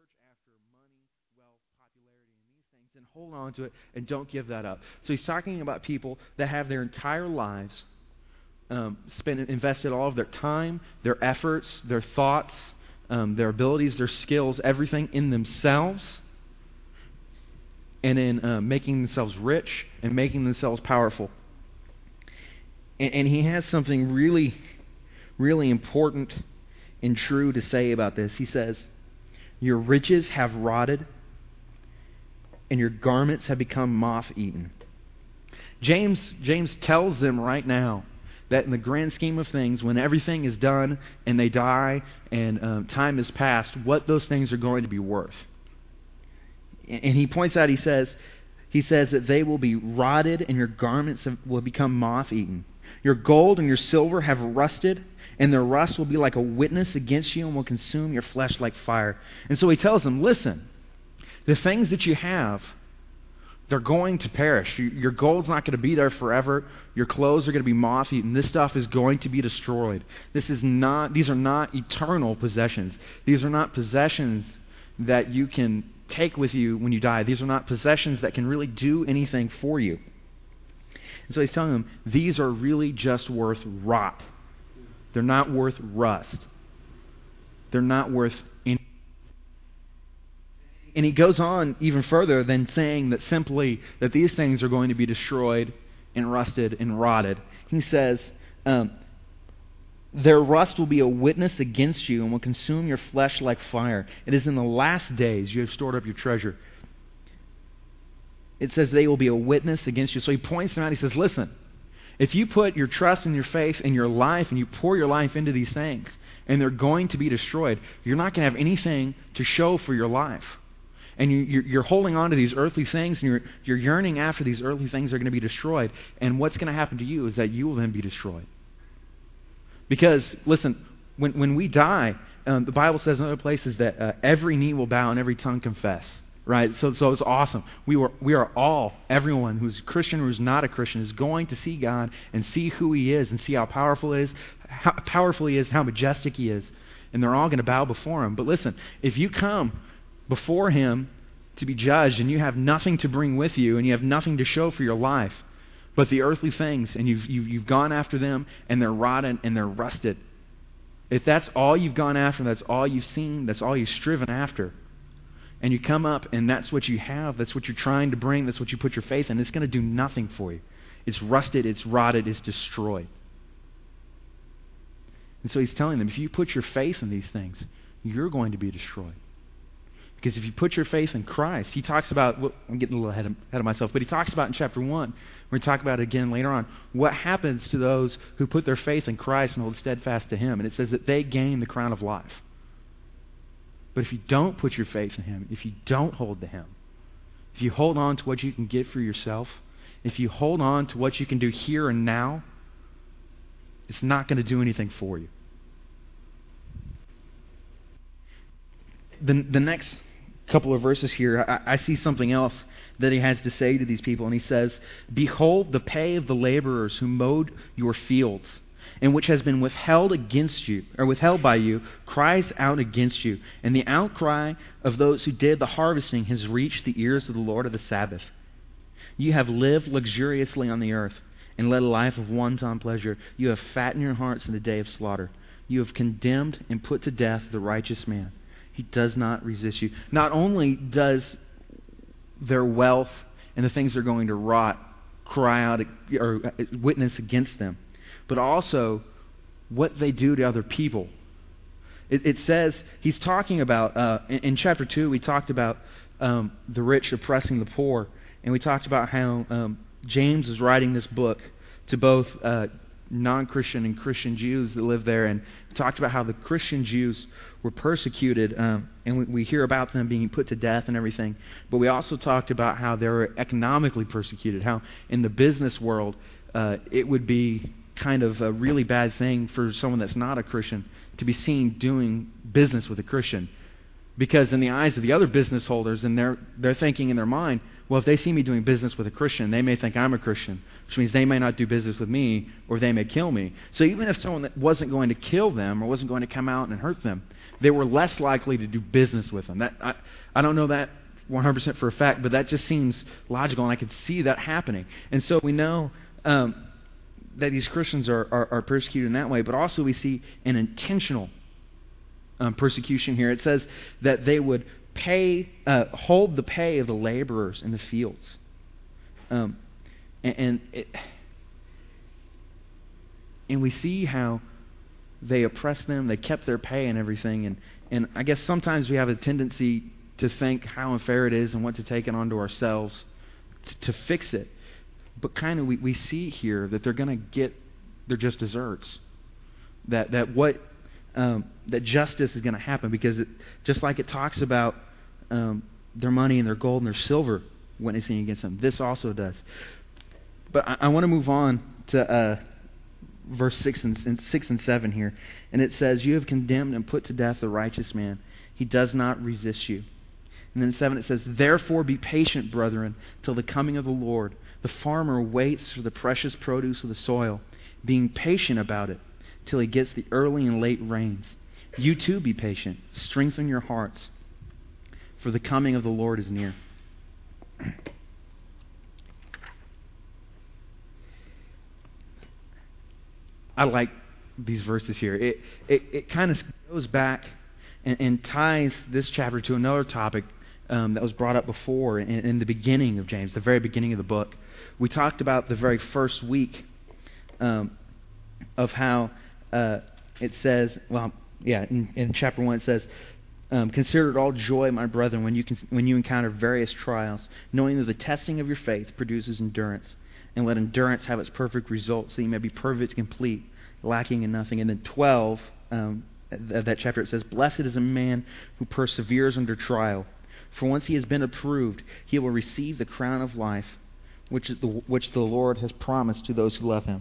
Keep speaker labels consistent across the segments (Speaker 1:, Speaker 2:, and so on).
Speaker 1: after money, wealth, popularity, and these things, and hold on to it and don't give that up. So he's talking about people that have their entire lives invested all of their time, their efforts, their thoughts, their abilities, their skills, everything in themselves, and in making themselves rich and making themselves powerful. And he has something really, really important and true to say about this. He says, your riches have rotted, and your garments have become moth-eaten. James tells them right now that in the grand scheme of things, when everything is done and they die and time has passed, what those things are going to be worth. And he points out, he says that they will be rotted and your garments will become moth-eaten. Your gold and your silver have rusted, and their rust will be like a witness against you and will consume your flesh like fire. And so he tells them, listen, the things that you have, they're going to perish. Your gold's not going to be there forever. Your clothes are going to be moth-eaten. This stuff is going to be destroyed. These are not eternal possessions. These are not possessions that you can take with you when you die. These are not possessions that can really do anything for you. And so he's telling them, these are really just worth rot. They're not worth rust. They're not worth anything. And he goes on even further than saying that simply that these things are going to be destroyed and rusted and rotted. He says, their rust will be a witness against you and will consume your flesh like fire. It is in the last days you have stored up your treasure. It says they will be a witness against you. So he points them out. He says, listen, if you put your trust and your faith in your life and you pour your life into these things and they're going to be destroyed, you're not going to have anything to show for your life. And you're holding on to these earthly things and you're yearning after these earthly things are going to be destroyed. And what's going to happen to you is that you will then be destroyed. Because, listen, when we die, the Bible says in other places that every knee will bow and every tongue confess. Right? So it's awesome. We are all, everyone who's a Christian or who's not a Christian, is going to see God and see who He is and see how powerful He is, how majestic He is. And they're all going to bow before Him. But listen, if you come before Him to be judged and you have nothing to bring with you and you have nothing to show for your life but the earthly things, and you've gone after them and they're rotten and they're rusted, if that's all you've gone after, that's all you've seen, that's all you've striven after, and you come up and that's what you have, that's what you're trying to bring, that's what you put your faith in, it's going to do nothing for you. It's rusted, it's rotted, it's destroyed. And so he's telling them, if you put your faith in these things, you're going to be destroyed. Because if you put your faith in Christ, he talks about, I'm getting a little ahead of myself, but he talks about in chapter 1, we're going to talk about it again later on, what happens to those who put their faith in Christ and hold steadfast to Him. And it says that they gain the crown of life. But if you don't put your faith in Him, if you don't hold to Him, if you hold on to what you can get for yourself, if you hold on to what you can do here and now, it's not going to do anything for you. The next couple of verses here, I see something else that he has to say to these people. And he says, behold, the pay of the laborers who mowed your fields, and which has been withheld against you, or withheld by you, cries out against you. And the outcry of those who did the harvesting has reached the ears of the Lord of the Sabbath. You have lived luxuriously on the earth, and led a life of wanton pleasure. You have fattened your hearts in the day of slaughter. You have condemned and put to death the righteous man. He does not resist you. Not only does their wealth and the things they're going to rot cry out or witness against them, but also what they do to other people. It says, he's talking about, in chapter 2, we talked about the rich oppressing the poor, and we talked about how James is writing this book to both non-Christian and Christian Jews that live there, and we talked about how the Christian Jews were persecuted, and we hear about them being put to death and everything, but we also talked about how they were economically persecuted, how in the business world it would be kind of a really bad thing for someone that's not a Christian to be seen doing business with a Christian. Because in the eyes of the other business holders, and they're thinking in their mind, well, if they see me doing business with a Christian, they may think I'm a Christian, which means they may not do business with me, or they may kill me. So even if someone that wasn't going to kill them or wasn't going to come out and hurt them, they were less likely to do business with them. I don't know that 100% for a fact, but that just seems logical, and I could see that happening. And so we know that these Christians are persecuted in that way, but also we see an intentional persecution here. It says that they would hold the pay of the laborers in the fields. And we see how they oppressed them, they kept their pay and everything, and I guess sometimes we have a tendency to think how unfair it is and want to take it onto ourselves to fix it. But kind of we see here that they're going to get their just desserts. That justice is going to happen, because just like it talks about their money and their gold and their silver witnessing against them, this also does. But I want to move on to verse 6 and 7 here. And it says, "You have condemned and put to death the righteous man. He does not resist you." And then 7 it says, "Therefore be patient, brethren, till the coming of the Lord. The farmer waits for the precious produce of the soil, being patient about it, till he gets the early and late rains. You too be patient. Strengthen your hearts, for the coming of the Lord is near." I like these verses here. It kind of goes back and ties this chapter to another topic that was brought up before in the beginning of James, the very beginning of the book. We talked about the very first week of how it says, in chapter 1 it says, "Consider it all joy, my brethren, when you encounter various trials, knowing that the testing of your faith produces endurance. And let endurance have its perfect result, so you may be perfect and complete, lacking in nothing." And then 12 of that chapter, it says, "Blessed is a man who perseveres under trial. For once he has been approved, he will receive the crown of life, which the Lord has promised to those who love him."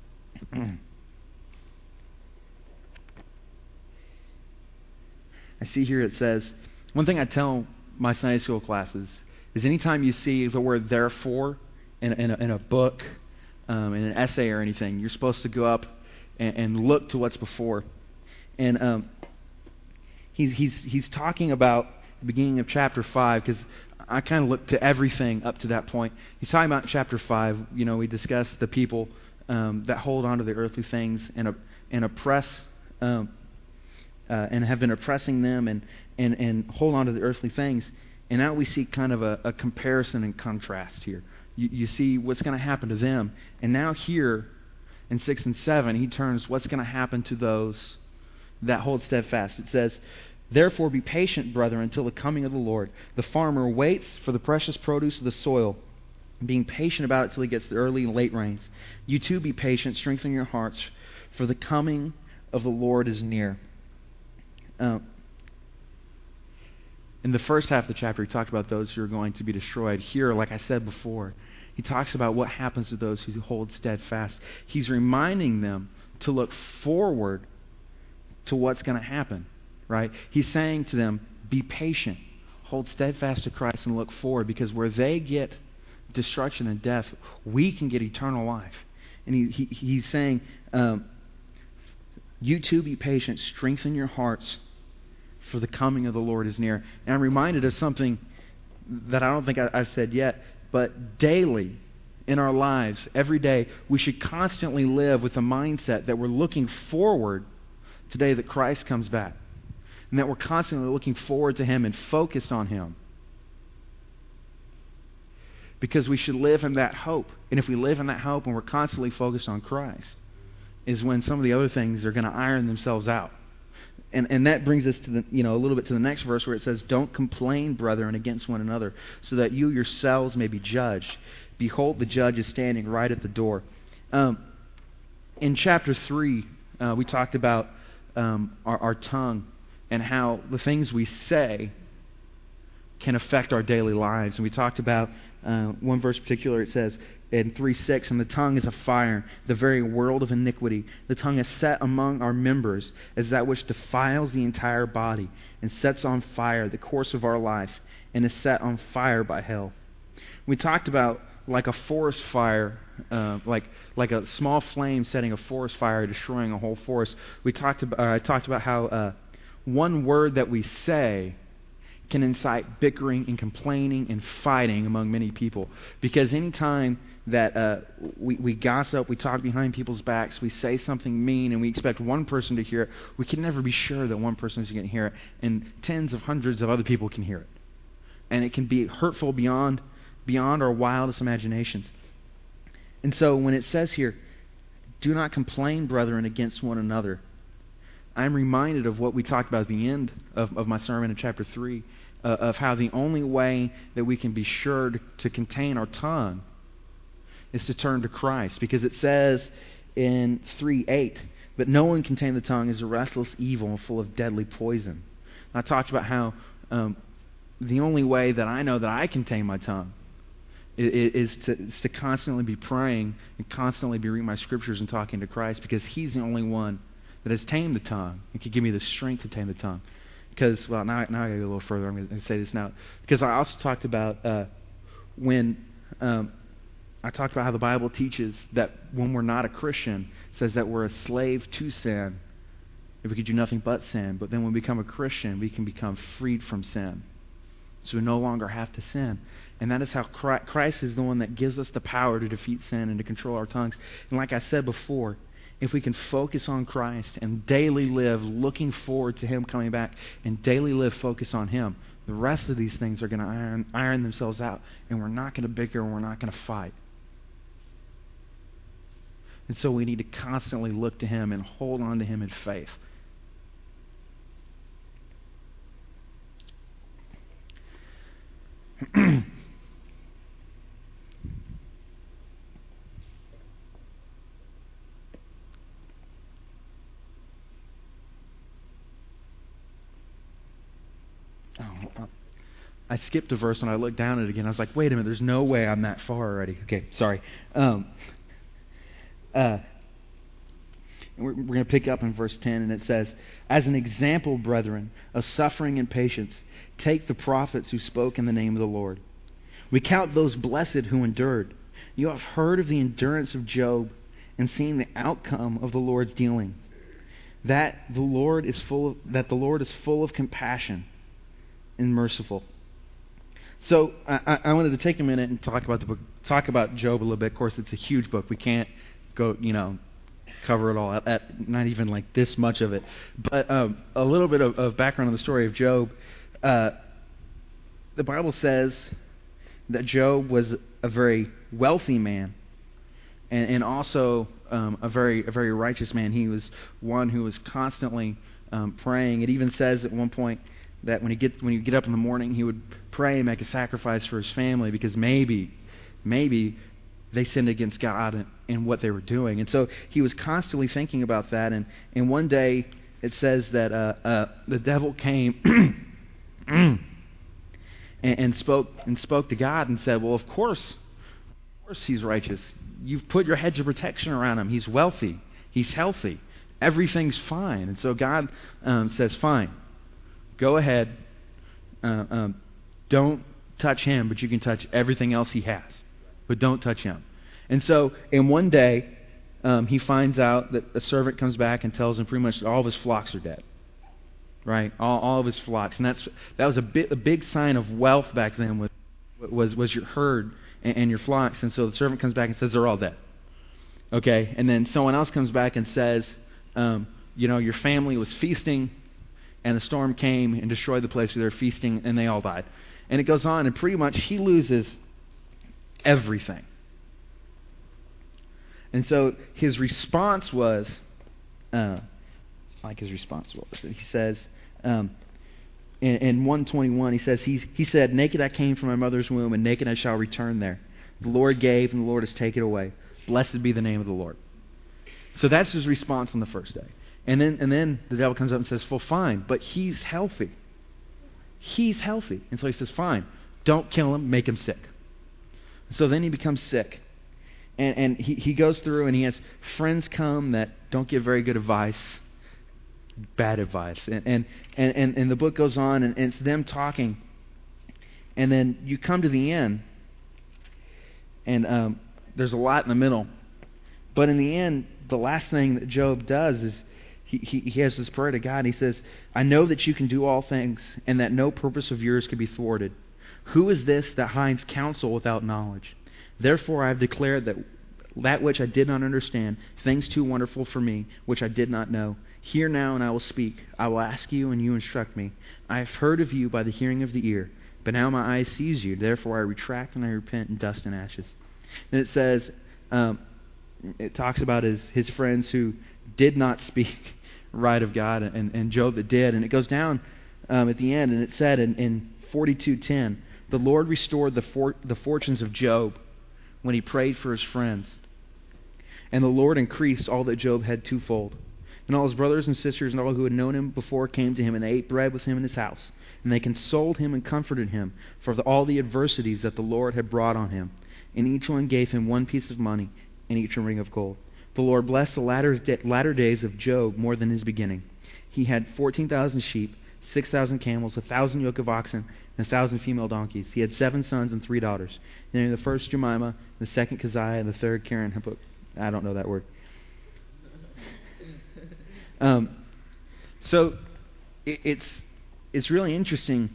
Speaker 1: I see here it says, one thing I tell my Sunday school classes is anytime you see the word "therefore" in a book, in an essay or anything, you're supposed to go up and look to what's before. And he's talking about the beginning of chapter 5, because I kind of looked to everything up to that point. He's talking about chapter 5. We discussed the people that hold on to the earthly things and oppress and have been oppressing them and hold on to the earthly things. And now we see kind of a comparison and contrast here. You see what's going to happen to them. And now here in 6 and 7, he turns what's going to happen to those that hold steadfast. It says, "Therefore be patient, brethren, until the coming of the Lord. The farmer waits for the precious produce of the soil, being patient about it till he gets the early and late rains. You too be patient, strengthen your hearts, for the coming of the Lord is near." In the first half of the chapter, he talked about those who are going to be destroyed. Here, like I said before, he talks about what happens to those who hold steadfast. He's reminding them to look forward to what's going to happen, right? He's saying to them, be patient, hold steadfast to Christ, and look forward, because where they get destruction and death, we can get eternal life. And he's saying, you too be patient, strengthen your hearts, for the coming of the Lord is near. And I'm reminded of something that I don't think I've said yet, but daily in our lives, every day, we should constantly live with the mindset that we're looking forward to the day that Christ comes back, and that we're constantly looking forward to Him and focused on Him. Because we should live in that hope. And if we live in that hope and we're constantly focused on Christ, is when some of the other things are going to iron themselves out. And that brings us to a little bit to the next verse, where it says, "Don't complain, brethren, against one another, so that you yourselves may be judged. Behold, the judge is standing right at the door." In chapter 3, we talked about our tongue and how the things we say can affect our daily lives. And we talked about one verse in particular. It says in 3:6, "And the tongue is a fire, the very world of iniquity. The tongue is set among our members as that which defiles the entire body, and sets on fire the course of our life, and is set on fire by hell." We talked about like a forest fire, like a small flame setting a forest fire, destroying a whole forest. I talked about how one word that we say can incite bickering and complaining and fighting among many people. Because anytime that we gossip, we talk behind people's backs, we say something mean, and we expect one person to hear it, we can never be sure that one person is going to hear it, and tens of hundreds of other people can hear it. And it can be hurtful beyond our wildest imaginations. And so when it says here, do not complain, brethren, against one another, I'm reminded of what we talked about at the end of my sermon in chapter 3, of how the only way that we can be sure to contain our tongue is to turn to Christ. Because it says in 3:8, but no one can tame the tongue, is a restless evil and full of deadly poison. I talked about how the only way that I know that I can tame my tongue is to constantly be praying and constantly be reading my scriptures and talking to Christ, because He's the only one that has tamed the tongue and can give me the strength to tame the tongue. Because, well, now I got to go a little further. I'm going to say this now. Because I also talked about when I talked about how the Bible teaches that when we're not a Christian, it says that we're a slave to sin if we could do nothing but sin. But then when we become a Christian, we can become freed from sin. So we no longer have to sin. And that is how Christ is the one that gives us the power to defeat sin and to control our tongues. And like I said before, if we can focus on Christ and daily live looking forward to Him coming back and daily live focus on Him, the rest of these things are going to iron themselves out, and we're not going to bicker and we're not going to fight. And so we need to constantly look to Him and hold on to Him in faith. I skipped a verse and I looked down at it again. I was like, wait a minute, there's no way I'm that far already. Okay, sorry. We're going to pick up in verse 10, and it says, as an example, brethren, of suffering and patience, take the prophets who spoke in the name of the Lord. We count those blessed who endured. You have heard of the endurance of Job and seen the outcome of the Lord's dealings, that the Lord is full of compassion and merciful. So I wanted to take a minute and talk about the book, talk about Job a little bit. Of course, it's a huge book. We can't go, cover it all at not even like this much of it. But a little bit of background on the story of Job. The Bible says that Job was a very wealthy man, and also a very righteous man. He was one who was constantly praying. It even says at one point that when you get up in the morning, he would pray and make a sacrifice for his family, because maybe they sinned against God in what they were doing. And so he was constantly thinking about that. And one day it says that the devil came and spoke to God and said, well, of course he's righteous. You've put your hedge of protection around him. He's wealthy. He's healthy. Everything's fine. And so God says, fine. Go ahead. Don't touch him, but you can touch everything else he has. But don't touch him. And so, in one day, he finds out that a servant comes back and tells him pretty much all of his flocks are dead. Right? All of his flocks. And that was a big sign of wealth back then, was your herd and your flocks. And so the servant comes back and says they're all dead. Okay? And then someone else comes back and says, your family was feasting, and a storm came and destroyed the place where they were feasting, and they all died. And it goes on, and pretty much he loses everything. And so his response was, he says, in 121, he says, he said, naked I came from my mother's womb, and naked I shall return there. The Lord gave, and the Lord has taken away. Blessed be the name of the Lord. So that's his response on the first day. And then the devil comes up and says, well, fine, but he's healthy. He's healthy. And so he says, fine, don't kill him, make him sick. So then he becomes sick. And he goes through and he has friends come that don't give very good advice, bad advice. And the book goes on and it's them talking. And then you come to the end And there's a lot in the middle. But in the end, the last thing that Job does is he has this prayer to God. He says, I know that you can do all things, and that no purpose of yours can be thwarted. Who is this that hides counsel without knowledge? Therefore I have declared that which I did not understand, things too wonderful for me, which I did not know. Hear now, and I will speak. I will ask you, and you instruct me. I have heard of you by the hearing of the ear, but now my eye sees you. Therefore I retract and I repent in dust and ashes. And it says, it talks about his friends who did not speak right of God, and Job that did. And it goes down at the end, and it said in 42:10, the Lord restored the fortunes of Job when he prayed for his friends. And the Lord increased all that Job had twofold. And all his brothers and sisters and all who had known him before came to him, and they ate bread with him in his house. And they consoled him and comforted him for all the adversities that the Lord had brought on him. And each one gave him one piece of money, and each a ring of gold. The Lord blessed the latter days of Job more than his beginning. He had 14,000 sheep, 6,000 camels, 1,000 yoke of oxen, and 1,000 female donkeys. He had 7 sons and 3 daughters. Namely, the first Jemima, the second Keziah, and the third Karen. I don't know that word. So it's really interesting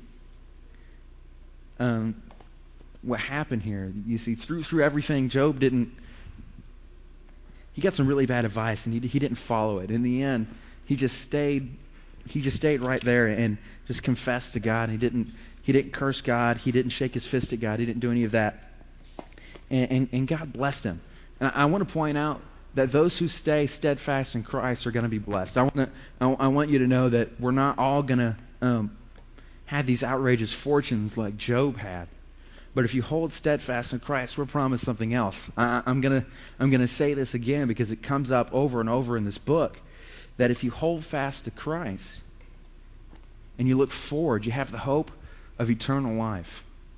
Speaker 1: what happened here. You see, through everything, Job didn't. He got some really bad advice, and he didn't follow it. In the end, he just stayed right there and just confessed to God. He didn't curse God. He didn't shake his fist at God. He didn't do any of that. And God blessed him. And I want to point out that those who stay steadfast in Christ are going to be blessed. I want you to know that we're not all going to have these outrageous fortunes like Job had. But if you hold steadfast in Christ, we're promised something else. I'm gonna say this again because it comes up over and over in this book, that if you hold fast to Christ and you look forward, you have the hope of eternal life.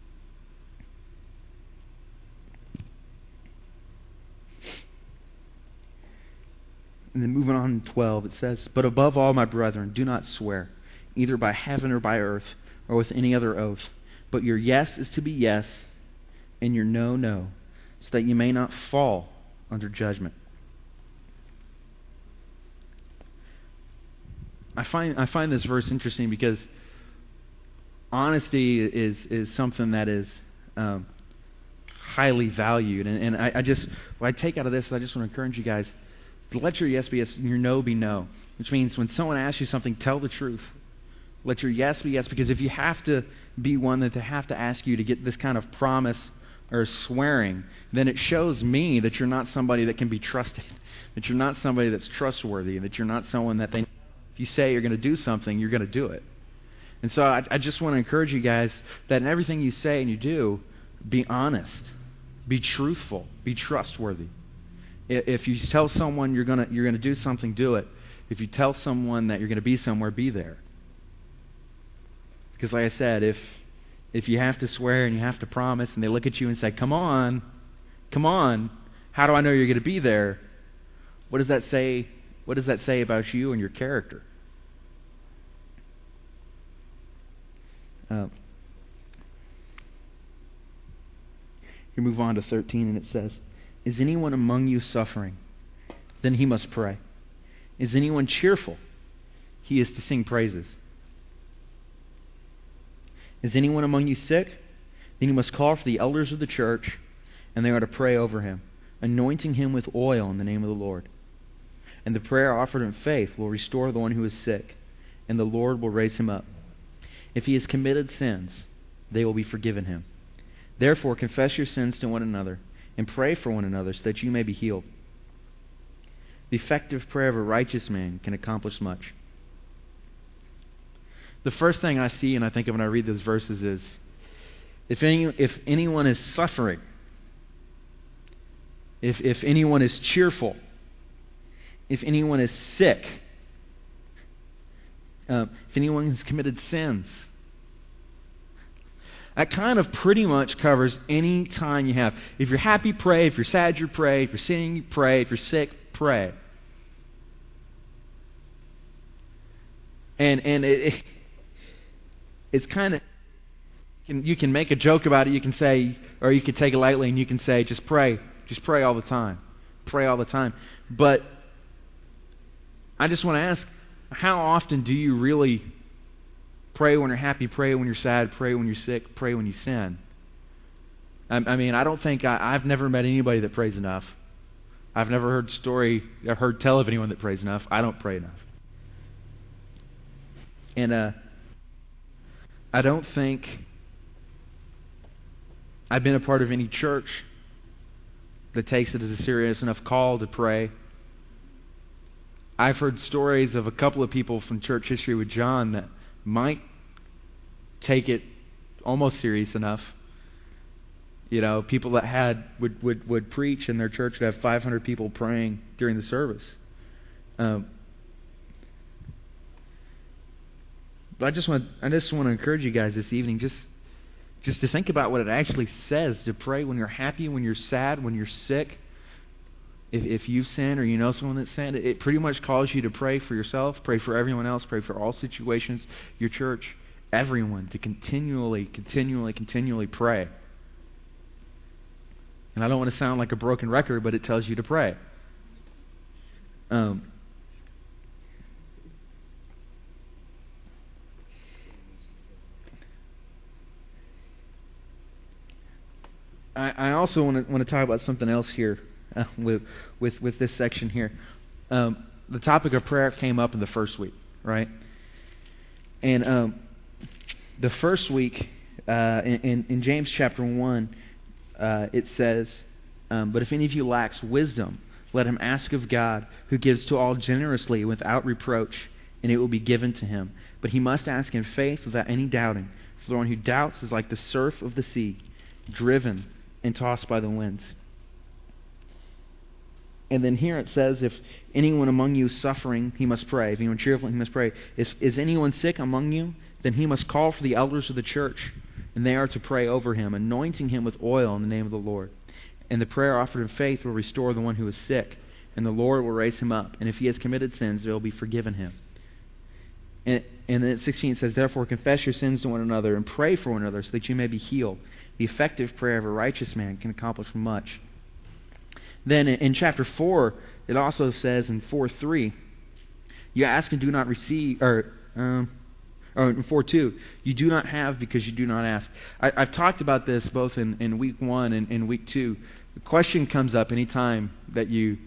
Speaker 1: And then moving on in 12, it says, but above all, my brethren, do not swear, either by heaven or by earth, or with any other oath. But your yes is to be yes, and your no, no, so that you may not fall under judgment. I find this verse interesting because honesty is something that is highly valued. And what I take out of this, I just want to encourage you guys to let your yes be yes and your no be no. Which means when someone asks you something, tell the truth. Let your yes be yes, because if you have to be one that they have to ask you to get this kind of promise or swearing, then it shows me that you're not somebody that can be trusted, that you're not somebody that's trustworthy, that you're not someone that if you say you're going to do something, you're going to do it. And so I just want to encourage you guys that in everything you say and you do, be honest, be truthful, be trustworthy. If you tell someone you're going to do something, do it. If you tell someone that you're going to be somewhere, be there. Because like I said, if you have to swear and you have to promise and they look at you and say, come on, how do I know you're going to be there? What does that say? What does that say about you and your character? You move on to 13 and it says, is anyone among you suffering? Then he must pray. Is anyone cheerful? He is to sing praises. Is anyone among you sick? Then you must call for the elders of the church, and they are to pray over him, anointing him with oil in the name of the Lord. And the prayer offered in faith will restore the one who is sick, and the Lord will raise him up. If he has committed sins, they will be forgiven him. Therefore, confess your sins to one another, and pray for one another so that you may be healed. The effective prayer of a righteous man can accomplish much. The first thing I see and I think of when I read those verses is, if anyone is suffering, if anyone is cheerful, if anyone is sick, if anyone has committed sins, that kind of pretty much covers any time you have. If you're happy, pray. If you're sad, you pray. If you're sinning, you pray. If you're sick, pray. And it's kind of You can make a joke about it. You can say, or you can take it lightly, and you can say, just pray all the time, pray all the time. But I just want to ask, how often do you really pray when you're happy, pray when you're sad, pray when you're sick, pray when you sin? I mean, I don't think I've never met anybody that prays enough. I've never heard tell of anyone that prays enough. I don't pray enough. And I don't think I've been a part of any church that takes it as a serious enough call to pray. I've heard stories of a couple of people from church history with John that might take it almost serious enough. You know, people that would preach in their church would have 500 people praying during the service. But I just want to encourage you guys this evening, just to think about what it actually says to pray when you're happy, when you're sad, when you're sick. If you've sinned or you know someone that's sinned, it pretty much calls you to pray for yourself, pray for everyone else, pray for all situations, your church, everyone, to continually pray. And I don't want to sound like a broken record, but it tells you to pray. I also want to talk about something else here with this section here. The topic of prayer came up in the first week, right? And the first week in James chapter 1, it says, but if any of you lacks wisdom, let him ask of God, who gives to all generously without reproach, and it will be given to him. But he must ask in faith without any doubting. For the one who doubts is like the surf of the sea, driven and tossed by the winds. And then here it says, if anyone among you is suffering, he must pray. If anyone cheerful, he must pray. Is anyone sick among you? Then he must call for the elders of the church, and they are to pray over him, anointing him with oil in the name of the Lord. And the prayer offered in faith will restore the one who is sick, and the Lord will raise him up. And if he has committed sins, they will be forgiven him. And then at 16 it says, therefore confess your sins to one another and pray for one another so that you may be healed. The effective prayer of a righteous man can accomplish much. Then in chapter 4, it also says in 4:3, you ask and do not receive, or in 4:2, you do not have because you do not ask. I've talked about this both in week 1 and in week 2. The question comes up anytime that you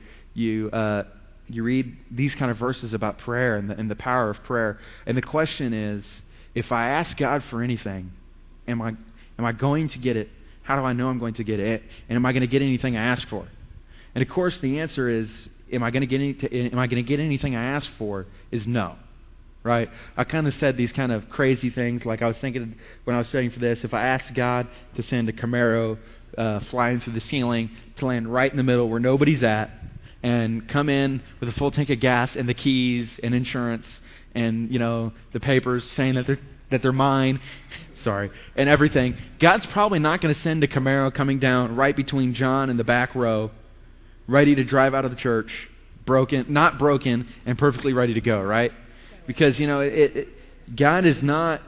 Speaker 1: read these kind of verses about prayer and the power of prayer. And the question is, if I ask God for anything, am I going to get it? How do I know I'm going to get it? And am I going to get anything I ask for? And of course, the answer is, am I going to get anything I ask for? Is no, right? I kind of said these kind of crazy things, like I was thinking when I was studying for this. If I asked God to send a Camaro flying through the ceiling to land right in the middle where nobody's at, and come in with a full tank of gas and the keys and insurance and the papers saying that they're mine. Sorry, and everything. God's probably not going to send a Camaro coming down right between John and the back row, ready to drive out of the church, not broken, and perfectly ready to go, right? Because, God is not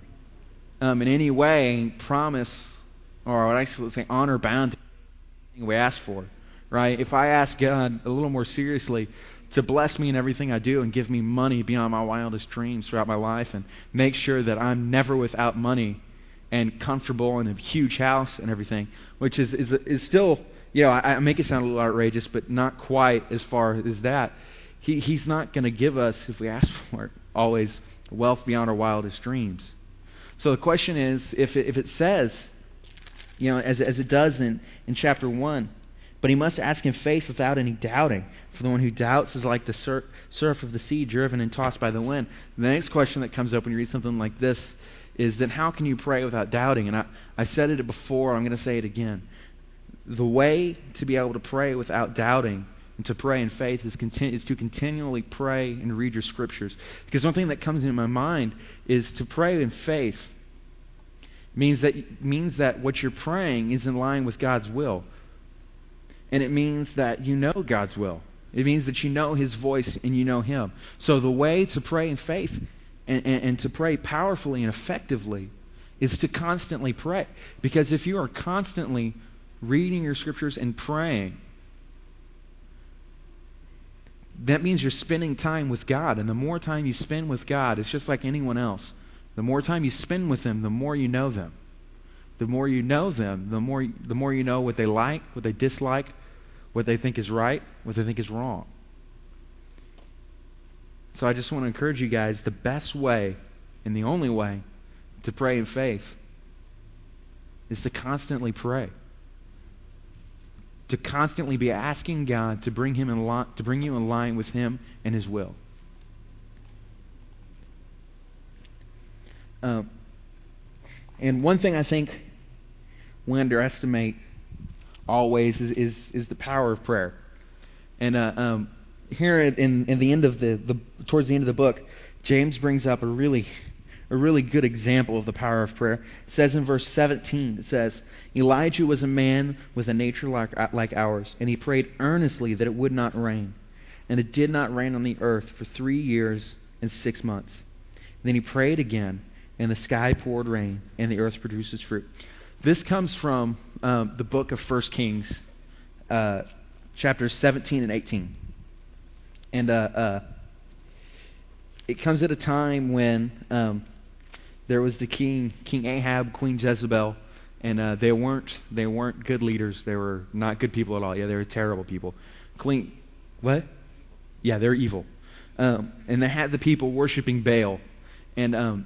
Speaker 1: in any way promise, or I would actually say honor bound to anything we ask for, right? If I ask God a little more seriously to bless me in everything I do and give me money beyond my wildest dreams throughout my life and make sure that I'm never without money and comfortable in a huge house and everything, which is still, I make it sound a little outrageous, but not quite as far as that. He's not going to give us, if we ask for it, always wealth beyond our wildest dreams. So the question is, if it says, as it does in chapter 1, but he must ask in faith without any doubting. For the one who doubts is like the surf of the sea, driven and tossed by the wind. The next question that comes up when you read something like this is, then how can you pray without doubting? And I said it before, I'm going to say it again. The way to be able to pray without doubting and to pray in faith is to continually pray and read your scriptures. Because one thing that comes into my mind is to pray in faith means that what you're praying is in line with God's will. And it means that you know God's will. It means that you know His voice and you know Him. So the way to pray in faith and to pray powerfully and effectively is to constantly pray. Because if you are constantly reading your scriptures and praying, that means you're spending time with God. And the more time you spend with God, it's just like anyone else. The more time you spend with them, the more you know them. The more you know them, the more you know what they like, what they dislike, what they think is right, what they think is wrong. So I just want to encourage you guys, the best way and the only way to pray in faith is to constantly pray. To constantly be asking God to bring you in line with Him and His will. And one thing I think we underestimate always is the power of prayer. And here in the end of towards the end of the book, James brings up a really good example of the power of prayer. It says in verse 17, it says, Elijah was a man with a nature like ours, and he prayed earnestly that it would not rain. And it did not rain on the earth for 3 years and 6 months. And then he prayed again, and the sky poured rain, and the earth produces fruit. This comes from the book of 1 Kings, chapters 17 and 18. And it comes at a time when there was the King Ahab, Queen Jezebel, and they weren't good leaders. They were not good people at all. Yeah, they were terrible people. What? Yeah, they're evil. And they had the people worshiping Baal. And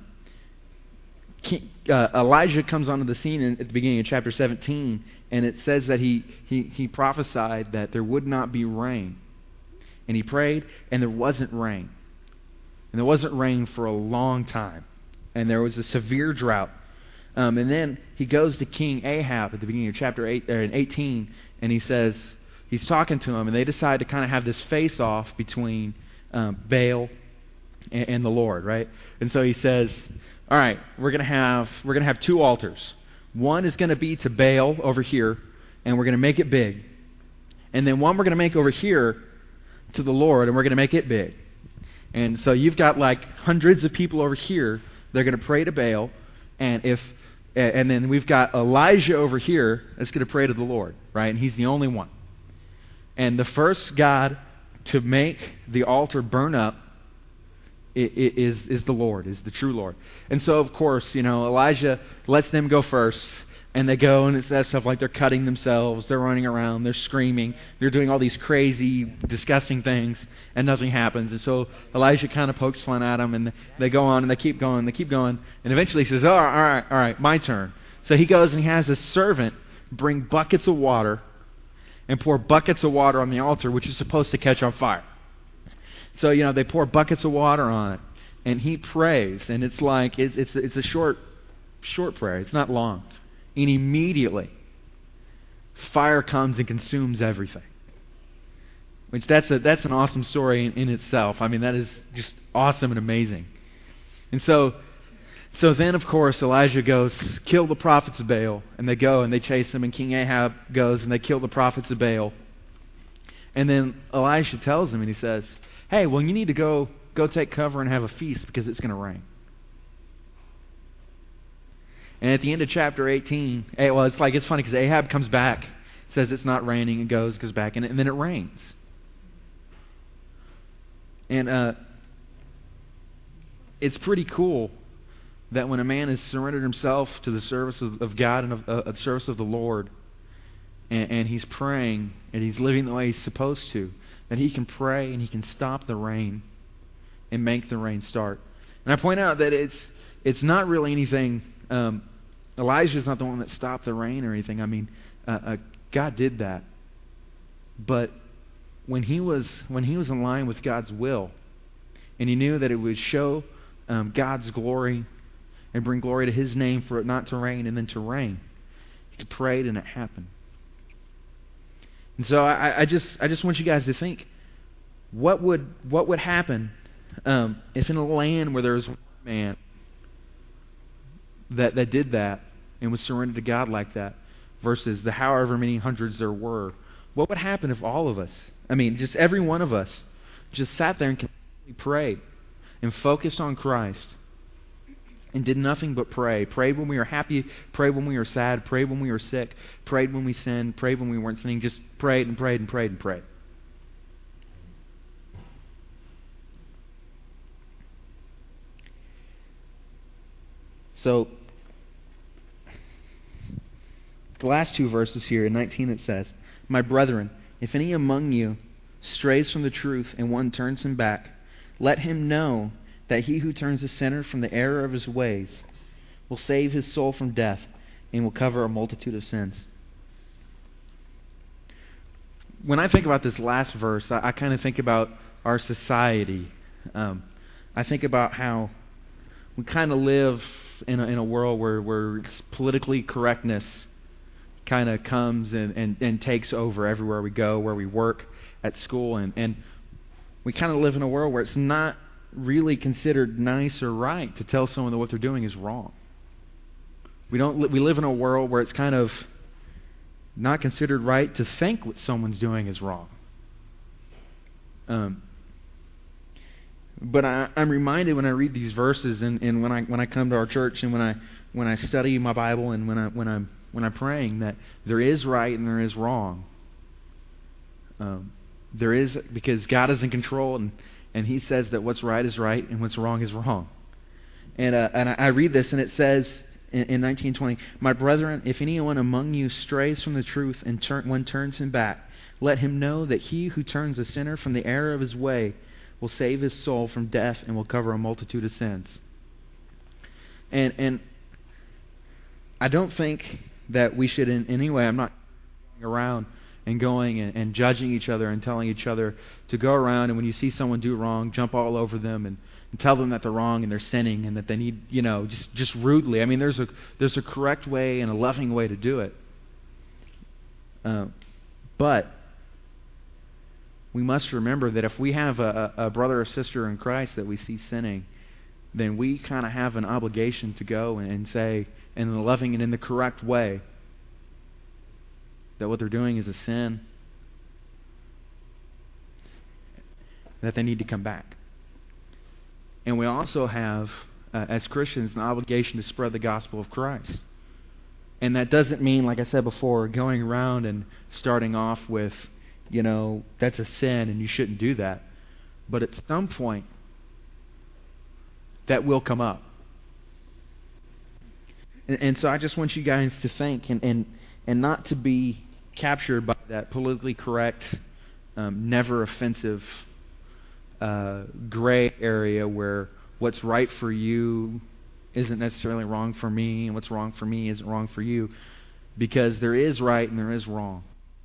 Speaker 1: Elijah comes onto the scene at the beginning of chapter 17, and it says that he prophesied that there would not be rain. And he prayed, and there wasn't rain. And there wasn't rain for a long time. And there was a severe drought. And then he goes to King Ahab at the beginning of chapter 18, and he says, he's talking to him, and they decide to kind of have this face-off between Baal and the Lord, right? And so he says, all right, we're gonna have 2 altars. One is going to be to Baal over here, and we're going to make it big. And then one we're going to make over here to the Lord, and we're going to make it big. And so you've got like hundreds of people over here. They're going to pray to Baal, and then we've got Elijah over here that's going to pray to the Lord, right? And he's the only one. And the first God to make the altar burn up is the Lord, is the true Lord. And so, of course, Elijah lets them go first, and they go, and it says stuff like they're cutting themselves, they're running around, they're screaming, they're doing all these crazy, disgusting things, and nothing happens. And so Elijah kind of pokes fun at them, and they go on, and they keep going, and eventually he says, all right, my turn. So he goes and he has a servant bring buckets of water and pour buckets of water on the altar, which is supposed to catch on fire. So, they pour buckets of water on it, and he prays, and it's like, it's a short prayer. It's not long. And immediately, fire comes and consumes everything. Which that's an awesome story in itself. I mean, that is just awesome and amazing. And so then, of course, Elijah goes, kill the prophets of Baal. And they go and they chase them. And King Ahab goes and they kill the prophets of Baal. And then Elisha tells him, and he says, hey, well, you need to go take cover and have a feast because it's going to rain. And at the end of chapter 18, it's funny because Ahab comes back, says it's not raining, and goes back, and then it rains. And it's pretty cool that when a man has surrendered himself to the service of God and of the service of the Lord, and he's praying, and he's living the way he's supposed to, that he can pray and he can stop the rain and make the rain start. And I point out that it's not really anything... Elijah's not the one that stopped the rain or anything. I mean, God did that. But when he was in line with God's will, and he knew that it would show God's glory and bring glory to His name for it not to rain and then to rain, he prayed and it happened. And so I just want you guys to think, what would happen if in a land where there was one man that did that and was surrendered to God like that versus the however many hundreds there were, what would happen if all of us, just every one of us, just sat there and completely prayed and focused on Christ and did nothing but pray. Prayed when we were happy, prayed when we were sad, prayed when we were sick, prayed when we sinned, prayed when we weren't sinning, just prayed and prayed and prayed and prayed. So, the last two verses here, in 19 it says, "My brethren, if any among you strays from the truth and one turns him back, let him know that he who turns a sinner from the error of his ways will save his soul from death and will cover a multitude of sins." When I think about this last verse, I kind of think about our society. I think about how we kind of live in a world where politically correctness kind of comes and takes over everywhere we go, where we work, at school, and we kind of live in a world where it's not really considered nice or right to tell someone that what they're doing is wrong. We live in a world where it's kind of not considered right to think what someone's doing is wrong. But I'm reminded when I read these verses and when I come to our church and when I study my Bible and when I'm praying, that there is right and there is wrong. There is, because God is in control, and He says that what's right is right and what's wrong is wrong. And I read this, and it says in 19:20, "My brethren, if anyone among you strays from the truth and one turns him back, let him know that he who turns a sinner from the error of his way will save his soul from death and will cover a multitude of sins." And I don't think that we should in any way, I'm not going around and going and judging each other and telling each other to go around and when you see someone do wrong, jump all over them and tell them that they're wrong and they're sinning and that they need, just rudely. I mean, there's a correct way and a loving way to do it. But we must remember that if we have a brother or sister in Christ that we see sinning, then we kind of have an obligation to go and say, in the loving and in the correct way, that what they're doing is a sin, that they need to come back. And we also have, as Christians, an obligation to spread the gospel of Christ. And that doesn't mean, like I said before, going around and starting off with, that's a sin and you shouldn't do that. But at some point, that will come up. And so I just want you guys to think and not to be captured by that politically correct, never offensive gray area where what's right for you isn't necessarily wrong for me, and what's wrong for me isn't wrong for you, because there is right and there is wrong.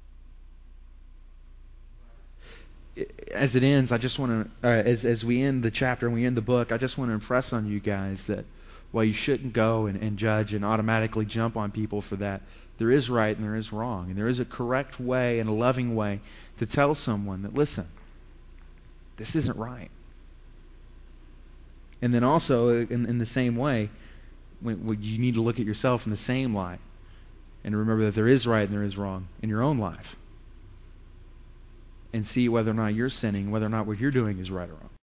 Speaker 1: As it ends, I just want to, as we end the chapter and we end the book, I just want to impress on you guys that while you shouldn't go and judge and automatically jump on people for that, there is right and there is wrong. And there is a correct way and a loving way to tell someone that, listen, this isn't right. And then also, in the same way, when you need to look at yourself in the same light and remember that there is right and there is wrong in your own life. And see whether or not you're sinning, whether or not what you're doing is right or wrong.